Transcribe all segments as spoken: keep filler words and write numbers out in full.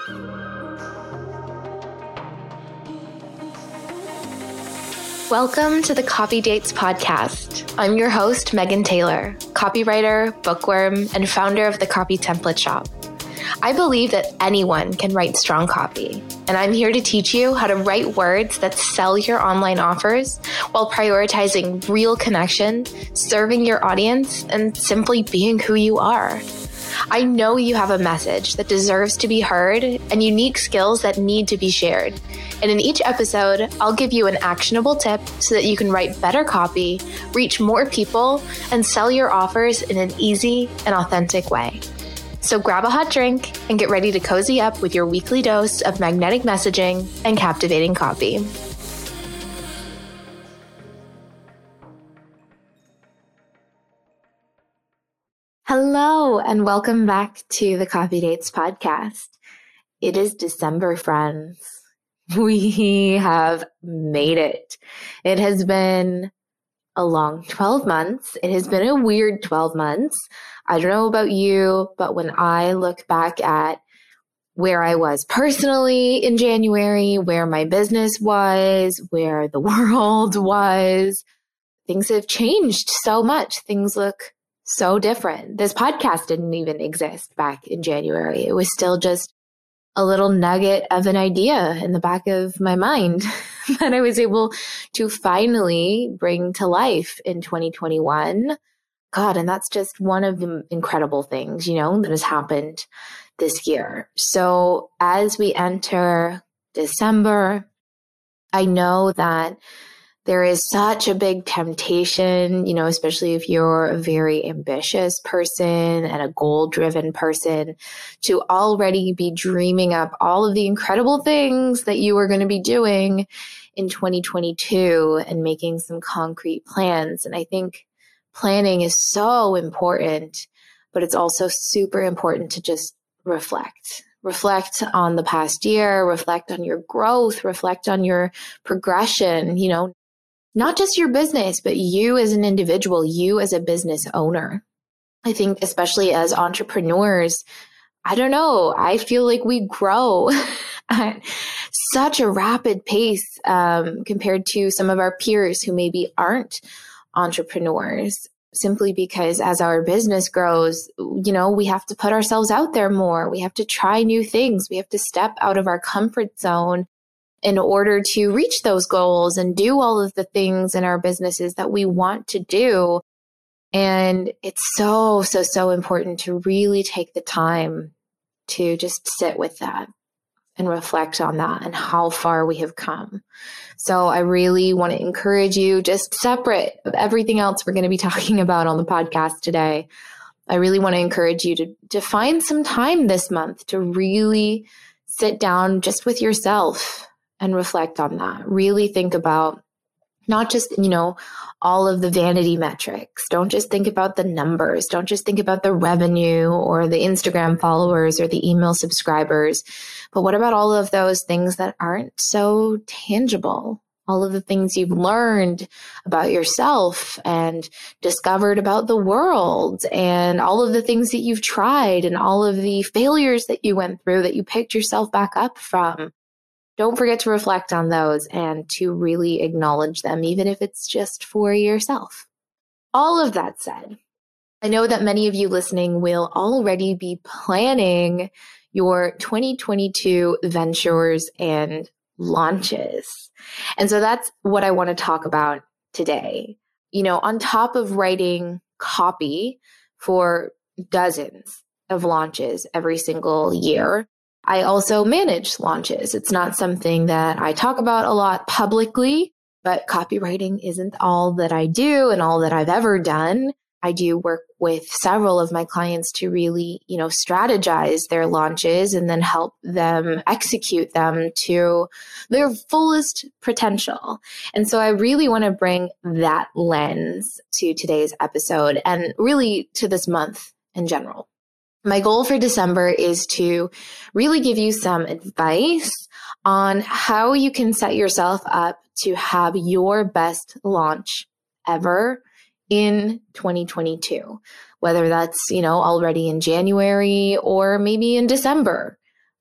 Welcome to the Copy Dates podcast. I'm your host, Megan Taylor, copywriter, bookworm, and founder of the Copy Template Shop. I believe that anyone can write strong copy, and I'm here to teach you how to write words that sell your online offers while prioritizing real connection, serving your audience, and simply being who you are. I know you have a message that deserves to be heard and unique skills that need to be shared. And in each episode, I'll give you an actionable tip so that you can write better copy, reach more people, and sell your offers in an easy and authentic way. So grab a hot drink and get ready to cozy up with your weekly dose of magnetic messaging and captivating copy. Hello, and welcome back to the Copy Dates podcast. It is December, friends. We have made it. It has been a long twelve months. It has been a weird twelve months. I don't know about you, but when I look back at where I was personally in January, where my business was, where the world was, things have changed so much. Things look so different. This podcast didn't even exist back in January. It was still just a little nugget of an idea in the back of my mind that I was able to finally bring to life in twenty twenty-one. God, and that's just one of the incredible things, you know, that has happened this year. So as we enter December, I know that there is such a big temptation, you know, especially if you're a very ambitious person and a goal-driven person, to already be dreaming up all of the incredible things that you are going to be doing in twenty twenty-two and making some concrete plans. And I think planning is so important, but it's also super important to just reflect. Reflect on the past year, reflect on your growth, reflect on your progression, you know, not just your business, but you as an individual, you as a business owner. I think especially as entrepreneurs, I don't know, I feel like we grow at such a rapid pace um, compared to some of our peers who maybe aren't entrepreneurs, simply because as our business grows, you know, we have to put ourselves out there more. We have to try new things. We have to step out of our comfort zone in order to reach those goals and do all of the things in our businesses that we want to do. And it's so, so, so important to really take the time to just sit with that and reflect on that and how far we have come. So I really want to encourage you, just separate of everything else we're going to be talking about on the podcast today. I really want to encourage you to, to find some time this month to really sit down just with yourself and reflect on that. Really think about not just, you know, all of the vanity metrics. Don't just think about the numbers. Don't just think about the revenue or the Instagram followers or the email subscribers. But what about all of those things that aren't so tangible? All of the things you've learned about yourself and discovered about the world, and all of the things that you've tried and all of the failures that you went through that you picked yourself back up from. Don't forget to reflect on those and to really acknowledge them, even if it's just for yourself. All of that said, I know that many of you listening will already be planning your twenty twenty-two ventures and launches. And so that's what I want to talk about today. You know, on top of writing copy for dozens of launches every single year, I also manage launches. It's not something that I talk about a lot publicly, but copywriting isn't all that I do and all that I've ever done. I do work with several of my clients to really, you know, strategize their launches and then help them execute them to their fullest potential. And so I really want to bring that lens to today's episode and really to this month in general. My goal for December is to really give you some advice on how you can set yourself up to have your best launch ever in twenty twenty-two, whether that's, you know, already in January or maybe in December.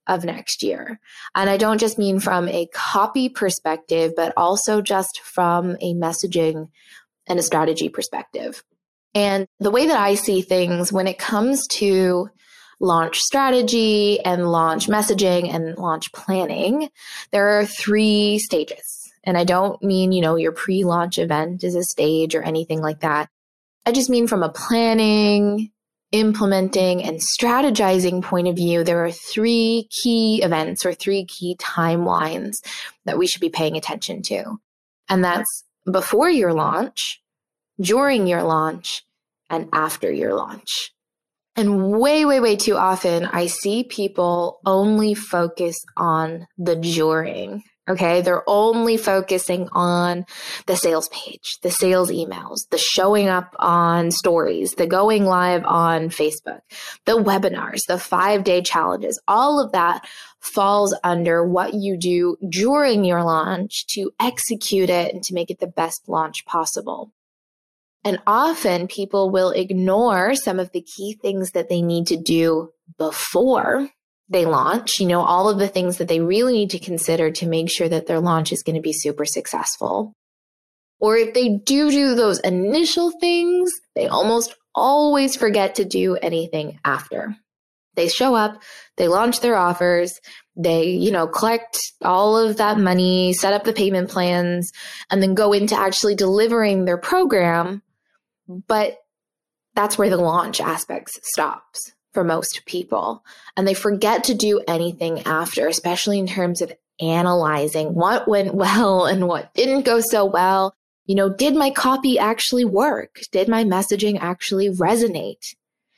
of next year. And I don't just mean from a copy perspective, but also just from a messaging and a strategy perspective. And the way that I see things when it comes to launch strategy and launch messaging and launch planning, there are three stages. And I don't mean, you know, your pre-launch event is a stage or anything like that. I just mean from a planning, implementing, and strategizing point of view, there are three key events or three key timelines that we should be paying attention to. And that's before your launch, during your launch, and after your launch. And way, way, way too often, I see people only focus on the during. Okay, they're only focusing on the sales page, the sales emails, the showing up on stories, the going live on Facebook, the webinars, the five-day challenges. All of that falls under what you do during your launch to execute it and to make it the best launch possible. And often people will ignore some of the key things that they need to do before they launch, you know, all of the things that they really need to consider to make sure that their launch is going to be super successful. Or if they do do those initial things, they almost always forget to do anything after. They show up, they launch their offers, they, you know, collect all of that money, set up the payment plans, and then go into actually delivering their program. But that's where the launch aspect stops for most people. And they forget to do anything after, especially in terms of analyzing what went well and what didn't go so well. You know, did my copy actually work? Did my messaging actually resonate?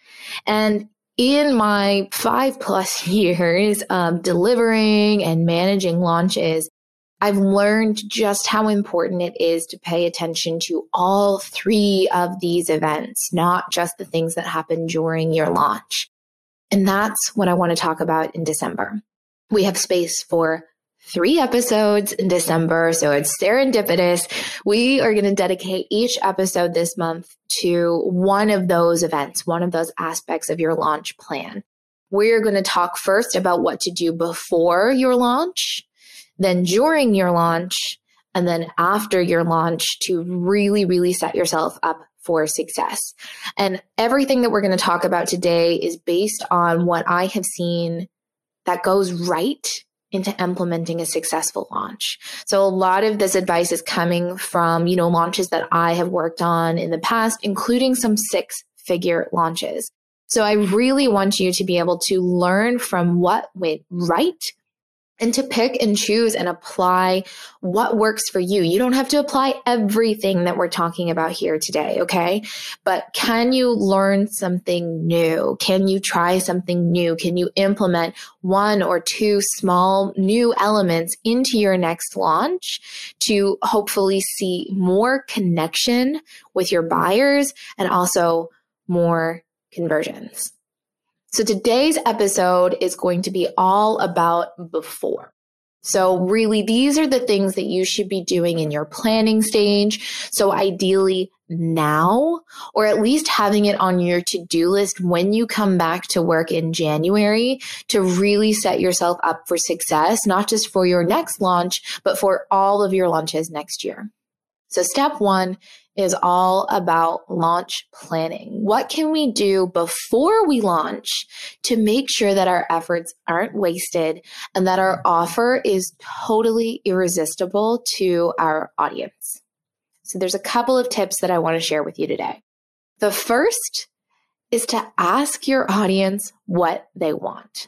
And in my five plus years of delivering and managing launches, I've learned just how important it is to pay attention to all three of these events, not just the things that happen during your launch. And that's what I want to talk about in December. We have space for three episodes in December, so it's serendipitous. We are going to dedicate each episode this month to one of those events, one of those aspects of your launch plan. We're going to talk first about what to do before your launch, then during your launch, and then after your launch to really, really set yourself up for success. And everything that we're going to talk about today is based on what I have seen that goes right into implementing a successful launch. So a lot of this advice is coming from, you know, launches that I have worked on in the past, including some six-figure launches. So I really want you to be able to learn from what went right and to pick and choose and apply what works for you. You don't have to apply everything that we're talking about here today, okay? But can you learn something new? Can you try something new? Can you implement one or two small new elements into your next launch to hopefully see more connection with your buyers and also more conversions? So today's episode is going to be all about before. So really, these are the things that you should be doing in your planning stage. So ideally now, or at least having it on your to-do list when you come back to work in January to really set yourself up for success, not just for your next launch, but for all of your launches next year. So step one is all about launch planning. What can we do before we launch to make sure that our efforts aren't wasted and that our offer is totally irresistible to our audience? So there's a couple of tips that I want to share with you today. The first is to ask your audience what they want.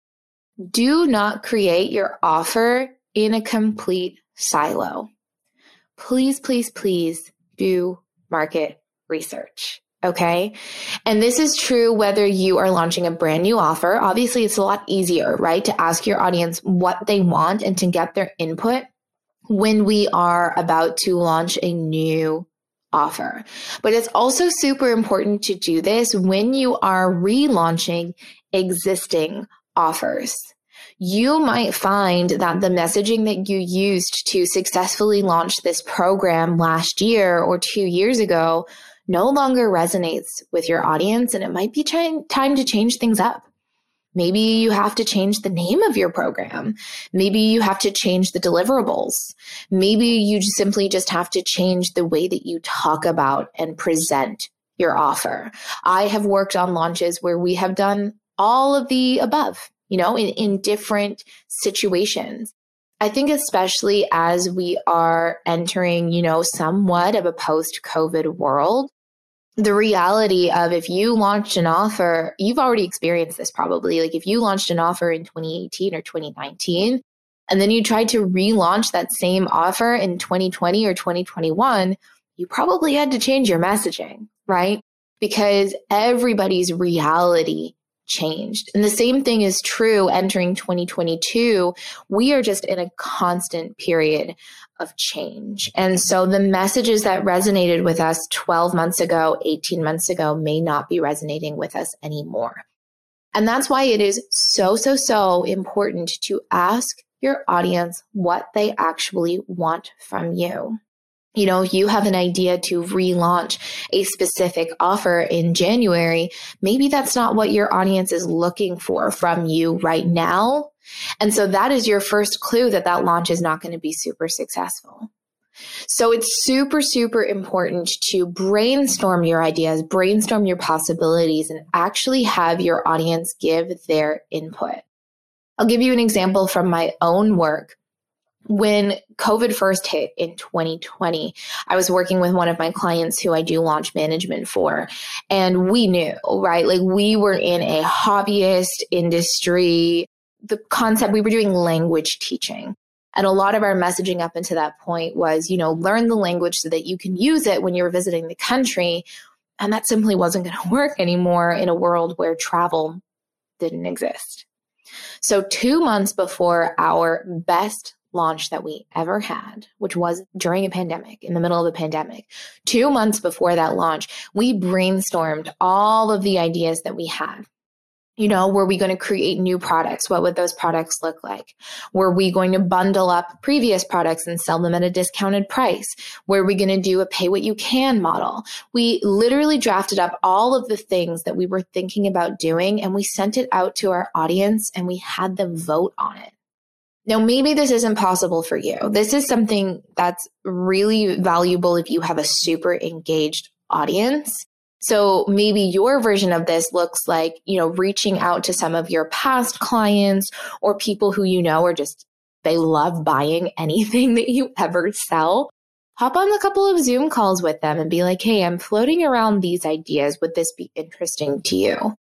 Do not create your offer in a complete silo. Please, please, please do market research, okay? And this is true whether you are launching a brand new offer. Obviously, it's a lot easier, right, to ask your audience what they want and to get their input when we are about to launch a new offer. But it's also super important to do this when you are relaunching existing offers. You might find that the messaging that you used to successfully launch this program last year or two years ago no longer resonates with your audience, and it might be time to change things up. Maybe you have to change the name of your program. Maybe you have to change the deliverables. Maybe you simply just have to change the way that you talk about and present your offer. I have worked on launches where we have done all of the above, you know, in, in different situations. I think especially as we are entering, you know, somewhat of a post-COVID world, the reality of if you launched an offer, you've already experienced this probably. Like if you launched an offer in twenty eighteen or twenty nineteen, and then you tried to relaunch that same offer in twenty twenty or twenty twenty-one, you probably had to change your messaging, right? Because everybody's reality changed. And the same thing is true entering twenty twenty-two. We are just in a constant period of change. And so the messages that resonated with us twelve months ago, eighteen months ago, may not be resonating with us anymore. And that's why it is so, so, so important to ask your audience what they actually want from you. You know, if you have an idea to relaunch a specific offer in January, maybe that's not what your audience is looking for from you right now. And so that is your first clue that that launch is not going to be super successful. So it's super, super important to brainstorm your ideas, brainstorm your possibilities, and actually have your audience give their input. I'll give you an example from my own work. When COVID first hit in twenty twenty, I was working with one of my clients who I do launch management for, and we knew, right? Like we were in a hobbyist industry. The concept, we were doing language teaching. And a lot of our messaging up until that point was, you know, learn the language so that you can use it when you're visiting the country. And that simply wasn't going to work anymore in a world where travel didn't exist. So two months before our best launch that we ever had, which was during a pandemic, in the middle of the pandemic, two months before that launch, we brainstormed all of the ideas that we had. You know, were we going to create new products? What would those products look like? Were we going to bundle up previous products and sell them at a discounted price? Were we going to do a pay what you can model? We literally drafted up all of the things that we were thinking about doing, and we sent it out to our audience and we had them vote on it. Now, maybe this isn't possible for you. This is something that's really valuable if you have a super engaged audience. So maybe your version of this looks like, you know, reaching out to some of your past clients or people who you know are just, they love buying anything that you ever sell. Hop on a couple of Zoom calls with them and be like, hey, I'm floating around these ideas. Would this be interesting to you?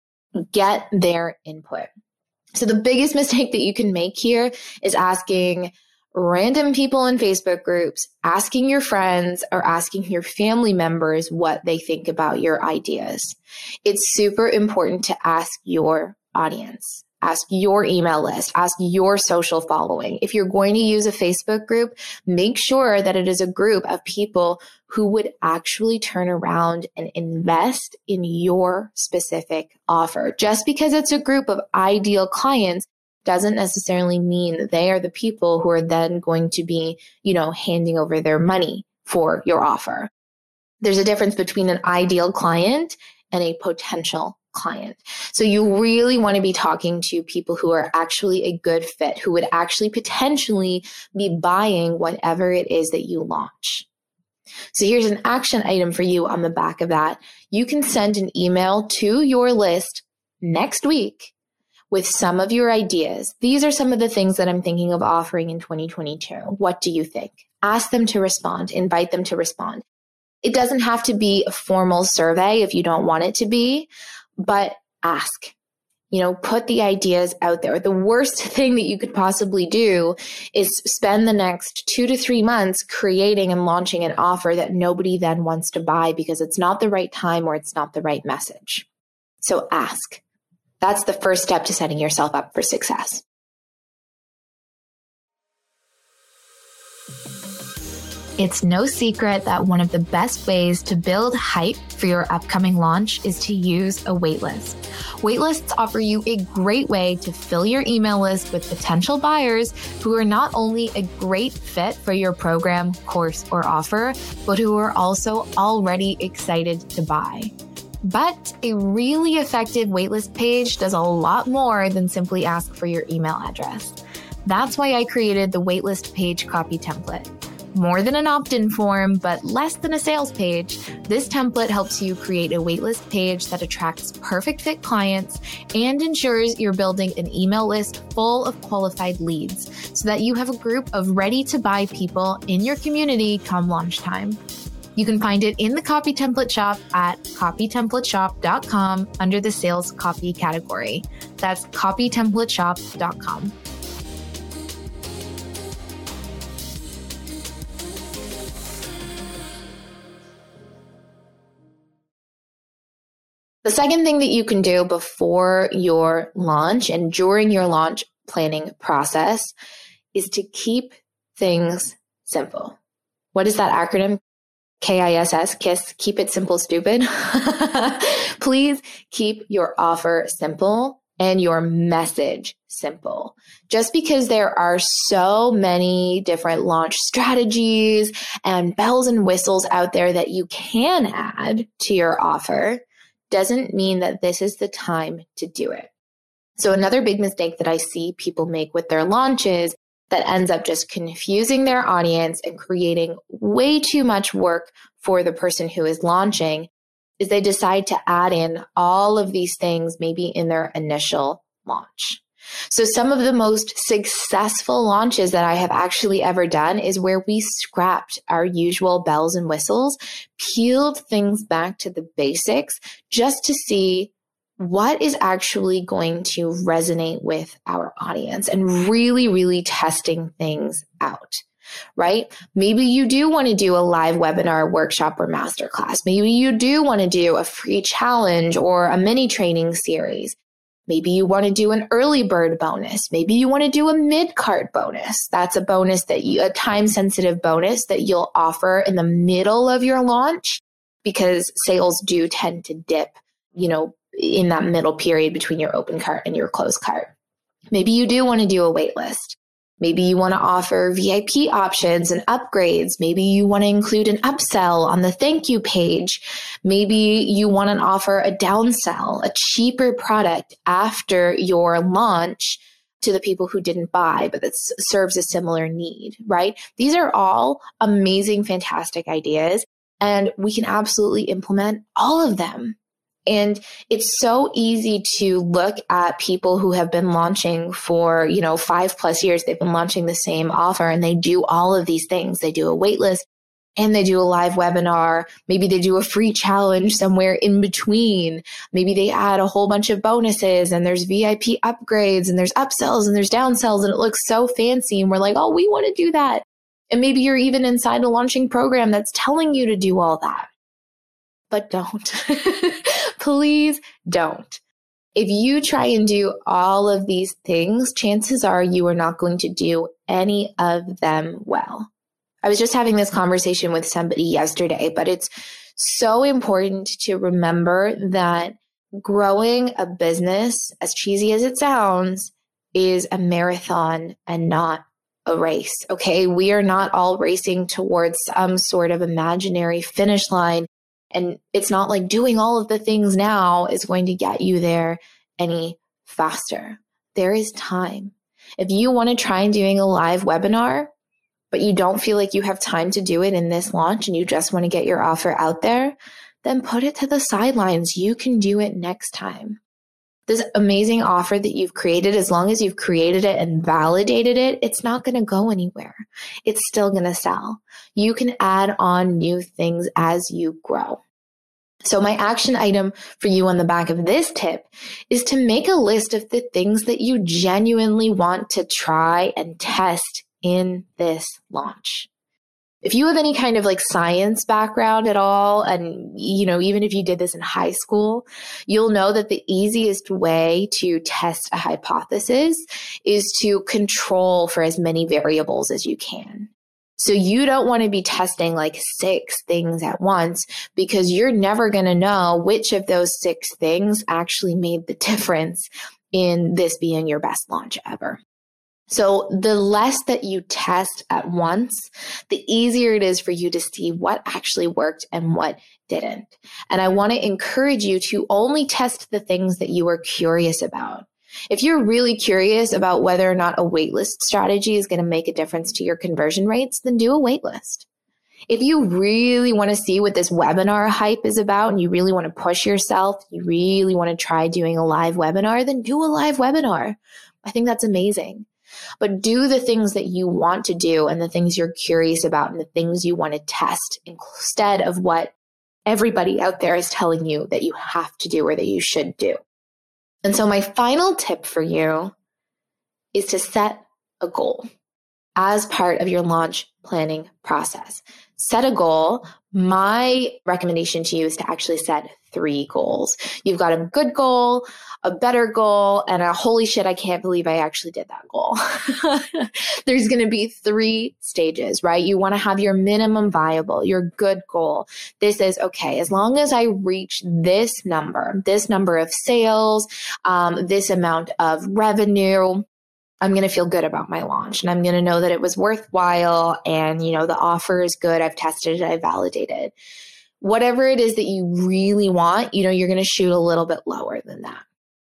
Get their input. So the biggest mistake that you can make here is asking random people in Facebook groups, asking your friends or asking your family members what they think about your ideas. It's super important to ask your audience, ask your email list, ask your social following. If you're going to use a Facebook group, make sure that it is a group of people who would actually turn around and invest in your specific offer. Just because it's a group of ideal clients doesn't necessarily mean they are the people who are then going to be, you know, handing over their money for your offer. There's a difference between an ideal client and a potential client. So you really want to be talking to people who are actually a good fit, who would actually potentially be buying whatever it is that you launch. So here's an action item for you on the back of that. You can send an email to your list next week with some of your ideas. These are some of the things that I'm thinking of offering in twenty twenty-two. What do you think? Ask them to respond. Invite them to respond. It doesn't have to be a formal survey if you don't want it to be, but ask. You know, put the ideas out there. The worst thing that you could possibly do is spend the next two to three months creating and launching an offer that nobody then wants to buy because it's not the right time or it's not the right message. So ask. That's the first step to setting yourself up for success. It's no secret that one of the best ways to build hype for your upcoming launch is to use a waitlist. Waitlists offer you a great way to fill your email list with potential buyers who are not only a great fit for your program, course, or offer, but who are also already excited to buy. But a really effective waitlist page does a lot more than simply ask for your email address. That's why I created the waitlist page copy template. More than an opt-in form, but less than a sales page, this template helps you create a waitlist page that attracts perfect fit clients and ensures you're building an email list full of qualified leads so that you have a group of ready-to-buy people in your community come launch time. You can find it in the Copy Template Shop at copy template shop dot com under the Sales Copy category. That's copy template shop dot com. The second thing that you can do before your launch and during your launch planning process is to keep things simple. What is that acronym? K I S S, KISS, keep it simple, stupid. Please keep your offer simple and your message simple. Just because there are so many different launch strategies and bells and whistles out there that you can add to your offer doesn't mean that this is the time to do it. So another big mistake that I see people make with their launches that ends up just confusing their audience and creating way too much work for the person who is launching is they decide to add in all of these things maybe in their initial launch. So some of the most successful launches that I have actually ever done is where we scrapped our usual bells and whistles, peeled things back to the basics just to see what is actually going to resonate with our audience and really, really testing things out, right? Maybe you do want to do a live webinar, workshop, or masterclass. Maybe you do want to do a free challenge or a mini training series. Maybe you want to do an early bird bonus. Maybe you want to do a mid-cart bonus. That's a bonus that you, a time-sensitive bonus that you'll offer in the middle of your launch because sales do tend to dip, you know, in that middle period between your open cart and your closed cart. Maybe you do want to do a wait list. Maybe you want to offer V I P options and upgrades. Maybe you want to include an upsell on the thank you page. Maybe you want to offer a downsell, a cheaper product after your launch to the people who didn't buy, but that serves a similar need, right? These are all amazing, fantastic ideas, and we can absolutely implement all of them. And it's so easy to look at people who have been launching for, you know, five plus years. They've been launching the same offer and they do all of these things. They do a wait list and they do a live webinar. Maybe they do a free challenge somewhere in between. Maybe they add a whole bunch of bonuses and there's V I P upgrades and there's upsells and there's downsells and it looks so fancy. And we're like, oh, we want to do that. And maybe you're even inside a launching program that's telling you to do all that. But don't. Please don't. If you try and do all of these things, chances are you are not going to do any of them well. I was just having this conversation with somebody yesterday, but it's so important to remember that growing a business, as cheesy as it sounds, is a marathon and not a race. Okay, we are not all racing towards some sort of imaginary finish line. And it's not like doing all of the things now is going to get you there any faster. There is time. If you want to try doing a live webinar, but you don't feel like you have time to do it in this launch and you just want to get your offer out there, then put it to the sidelines. You can do it next time. This amazing offer that you've created, as long as you've created it and validated it, it's not going to go anywhere. It's still going to sell. You can add on new things as you grow. So my action item for you on the back of this tip is to make a list of the things that you genuinely want to try and test in this launch. If you have any kind of like science background at all, and you know, even if you did this in high school, you'll know that the easiest way to test a hypothesis is to control for as many variables as you can. So you don't want to be testing like six things at once because you're never going to know which of those six things actually made the difference in this being your best launch ever. So the less that you test at once, the easier it is for you to see what actually worked and what didn't. And I want to encourage you to only test the things that you are curious about. If you're really curious about whether or not a waitlist strategy is going to make a difference to your conversion rates, then do a waitlist. If you really want to see what this webinar hype is about and you really want to push yourself, you really want to try doing a live webinar, then do a live webinar. I think that's amazing. But do the things that you want to do and the things you're curious about and the things you want to test instead of what everybody out there is telling you that you have to do or that you should do. And so my final tip for you is to set a goal as part of your launch planning process. Set a goal. My recommendation to you is to actually set three goals. You've got a good goal, a better goal, and a holy shit, I can't believe I actually did that goal. There's going to be three stages, right? You want to have your minimum viable, your good goal. This is, okay, as long as I reach this number, this number of sales, um, this amount of revenue, I'm going to feel good about my launch and I'm going to know that it was worthwhile and, you know, the offer is good. I've tested it. I validated. Whatever it is that you really want, you know, you're going to shoot a little bit lower than that.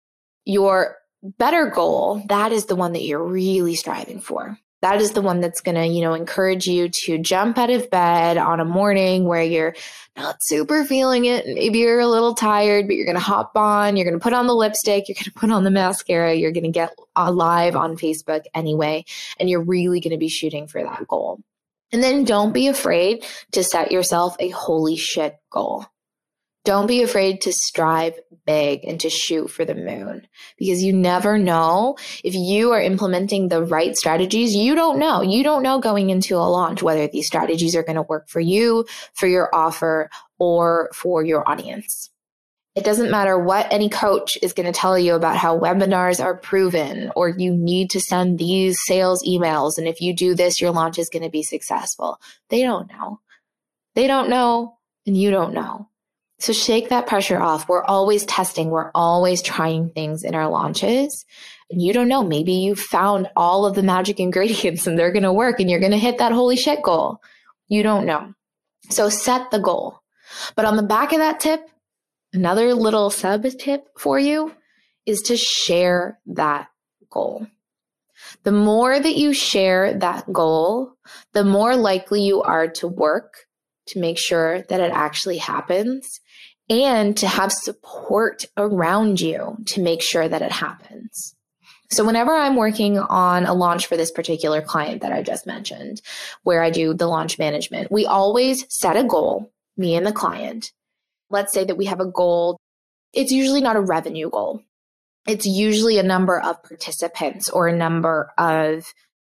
Your better goal, that is the one that you're really striving for. That is the one that's going to, you know, encourage you to jump out of bed on a morning where you're not super feeling it. Maybe you're a little tired, but you're going to hop on, you're going to put on the lipstick, you're going to put on the mascara, you're going to get live on Facebook anyway, and you're really going to be shooting for that goal. And then don't be afraid to set yourself a holy shit goal. Don't be afraid to strive big and to shoot for the moon, because you never know if you are implementing the right strategies. You don't know. You don't know going into a launch whether these strategies are going to work for you, for your offer, or for your audience. It doesn't matter what any coach is going to tell you about how webinars are proven, or you need to send these sales emails, and if you do this, your launch is going to be successful. They don't know. They don't know, and you don't know. So shake that pressure off. We're always testing. We're always trying things in our launches. And you don't know, maybe you found all of the magic ingredients and they're going to work and you're going to hit that holy shit goal. You don't know. So set the goal. But on the back of that tip, another little sub tip for you is to share that goal. The more that you share that goal, the more likely you are to work to make sure that it actually happens and to have support around you to make sure that it happens. So whenever I'm working on a launch for this particular client that I just mentioned, where I do the launch management, we always set a goal, me and the client. Let's say that we have a goal. It's usually not a revenue goal. It's usually a number of participants or a number of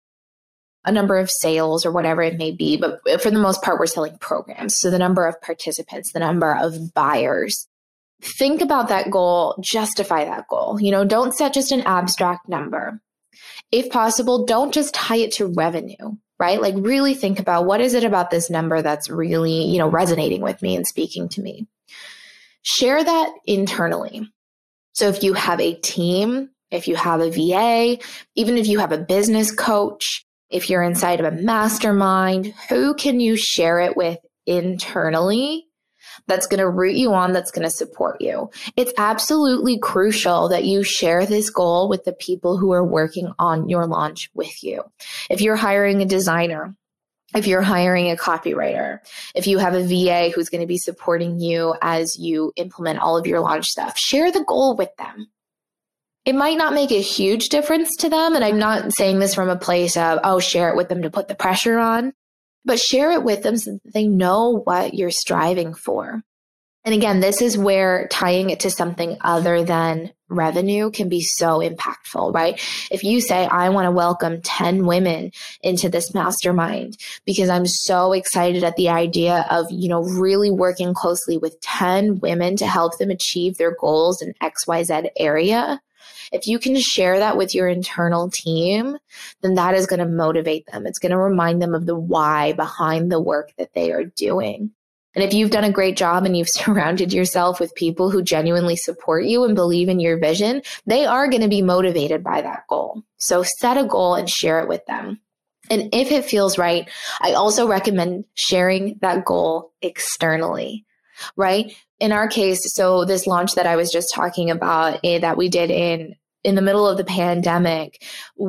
a number of sales or whatever it may be. But for the most part, we're selling programs. So the number of participants, the number of buyers. Think about that goal, justify that goal. You know, don't set just an abstract number. If possible, don't just tie it to revenue, right? Like really think about what is it about this number that's really, you know, resonating with me and speaking to me. Share that internally. So if you have a team, if you have a V A, even if you have a business coach, if you're inside of a mastermind, who can you share it with internally that's going to root you on, that's going to support you? It's absolutely crucial that you share this goal with the people who are working on your launch with you. If you're hiring a designer, if you're hiring a copywriter, if you have a V A who's going to be supporting you as you implement all of your launch stuff, share the goal with them. It might not make a huge difference to them, and I'm not saying this from a place of, oh, share it with them to put the pressure on, but share it with them so that they know what you're striving for. And again, this is where tying it to something other than revenue can be so impactful, right? If you say, I want to welcome ten women into this mastermind because I'm so excited at the idea of, you know, really working closely with ten women to help them achieve their goals in X Y Z area. If you can share that with your internal team, then that is going to motivate them. It's going to remind them of the why behind the work that they are doing. And if you've done a great job and you've surrounded yourself with people who genuinely support you and believe in your vision, they are going to be motivated by that goal. So set a goal and share it with them. And if it feels right, I also recommend sharing that goal externally. right? In our case, so this launch that I was just talking about eh, that we did in in the middle of the pandemic,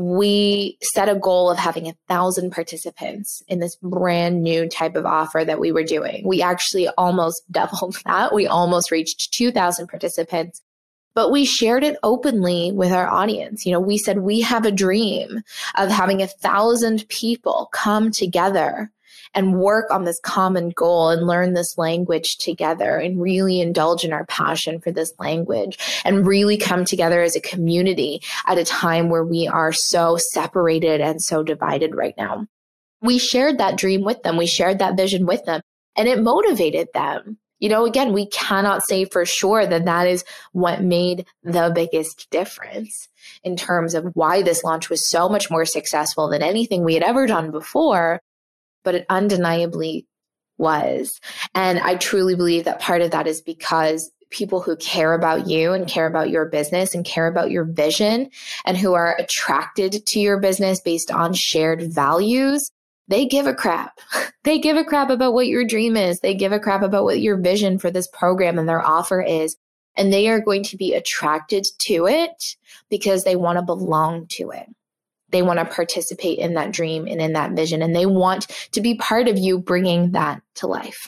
we set a goal of having a thousand participants in this brand new type of offer that we were doing. We actually almost doubled that. We almost reached two thousand participants, but we shared it openly with our audience. You know, we said we have a dream of having a thousand people come together and work on this common goal and learn this language together and really indulge in our passion for this language and really come together as a community at a time where we are so separated and so divided right now. We shared that dream with them. We shared that vision with them, and it motivated them. You know, again, we cannot say for sure that that is what made the biggest difference in terms of why this launch was so much more successful than anything we had ever done before. But it undeniably was. And I truly believe that part of that is because people who care about you and care about your business and care about your vision and who are attracted to your business based on shared values, they give a crap. They give a crap about what your dream is. They give a crap about what your vision for this program and their offer is. And they are going to be attracted to it because they want to belong to it. They want to participate in that dream and in that vision, and they want to be part of you bringing that to life.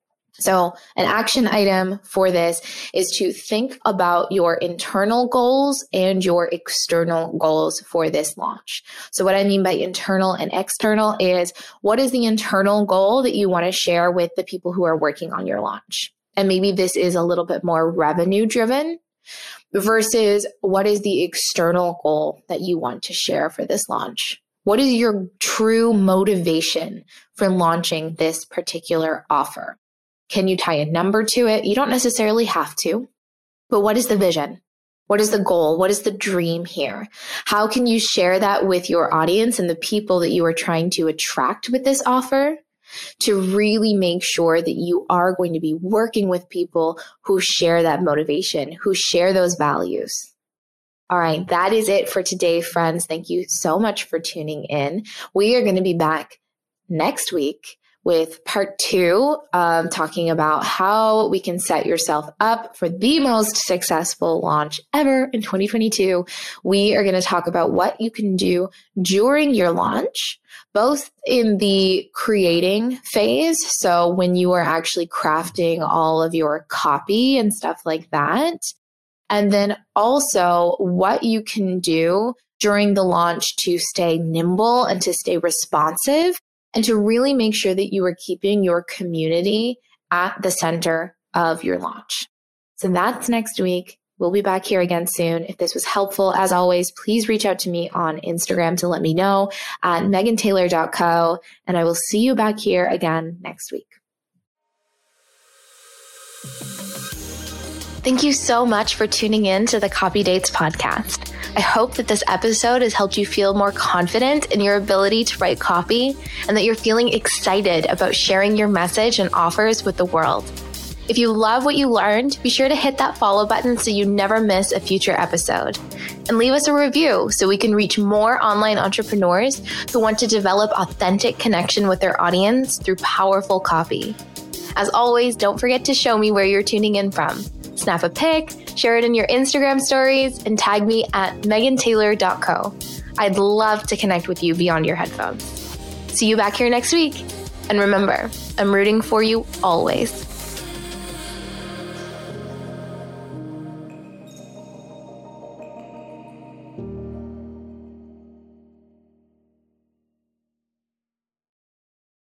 So an action item for this is to think about your internal goals and your external goals for this launch. So what I mean by internal and external is, what is the internal goal that you want to share with the people who are working on your launch? And maybe this is a little bit more revenue driven versus what is the external goal that you want to share for this launch? What is your true motivation for launching this particular offer? Can you tie a number to it? You don't necessarily have to, but what is the vision? What is the goal? What is the dream here? How can you share that with your audience and the people that you are trying to attract with this offer to really make sure that you are going to be working with people who share that motivation, who share those values? All right, that is it for today, friends. Thank you so much for tuning in. We are going to be back next week with part two, um, talking about how we can set yourself up for the most successful launch ever in twenty twenty-two. We are going to talk about what you can do during your launch, both in the creating phase. So when you are actually crafting all of your copy and stuff like that. And then also what you can do during the launch to stay nimble and to stay responsive and to really make sure that you are keeping your community at the center of your launch. So that's next week. We'll be back here again soon. If this was helpful, as always, please reach out to me on Instagram to let me know at megan taylor dot co, and I will see you back here again next week. Thank you so much for tuning in to the Copy Dates podcast. I hope that this episode has helped you feel more confident in your ability to write copy and that you're feeling excited about sharing your message and offers with the world. If you love what you learned, be sure to hit that follow button so you never miss a future episode. And leave us a review so we can reach more online entrepreneurs who want to develop authentic connection with their audience through powerful copy. As always, don't forget to show me where you're tuning in from. Snap a pic, share it in your Instagram stories, and tag me at megan taylor dot co. I'd love to connect with you beyond your headphones. See you back here next week. And remember, I'm rooting for you always.